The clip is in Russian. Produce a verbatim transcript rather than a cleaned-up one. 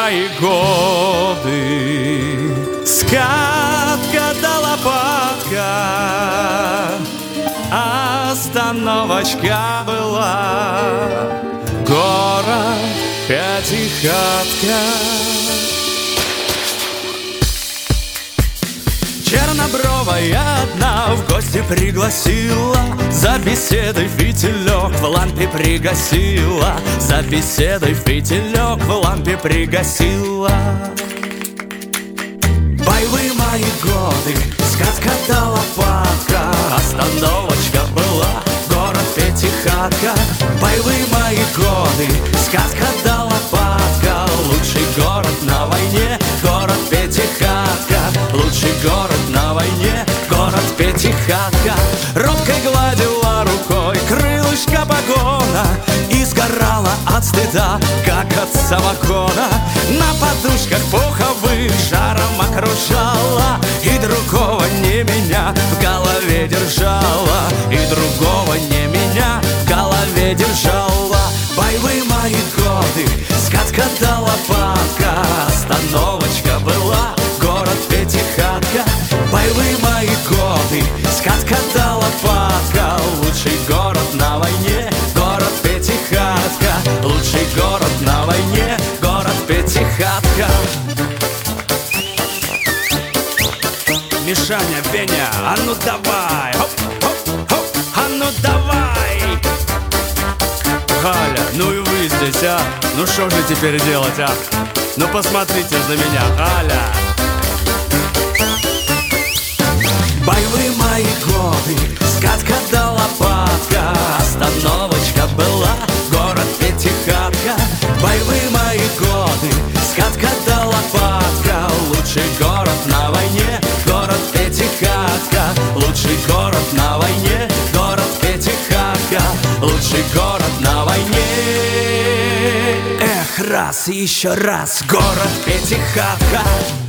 мои годы. Скатка да лопатка, остановочка была, город Пятихатка. Чернобровая одна в гости пригласила, за беседой фитилек в лампе пригасила, за беседой фитилек в лампе пригасила. Боевые мои годы, сказка да лопатка, остановочка была, город Пятихатка. Боевые мои годы, сказка да лопатка, лучший город на войне, город Пятихатка. Лучший город на войне, город Пятихатка. Робкой гладила рукой крылышко погона и сгорала от стыда, как от самогона. На подушках пуховых жаром окружала, и другого не меня в голове держала, и другого не меня в голове держала. Боевые мои годы, сказка да лопатка, остановочка была, город Пятихатка. Боевые мои годы, сказка да лопатка, лучший город на войне, город Пятихатка. Лучший город на войне, город Пятихатка. Мишаня, Веня, а ну давай, хоп, хоп, хоп, а ну давай. Галя, ну и вы здесь, а? Ну что же теперь делать, а? Ну посмотрите на меня, Галя. Боевые мои годы, сказка да лопатка, остановочка была, город Пятихатка. Боевые мои годы, сказка да лопатка, лучший город на войне, город Пятихатка. Лучший город на войне, город Пятихатка. Лучший город на войне. Эх, раз и еще раз, город Пятихатка.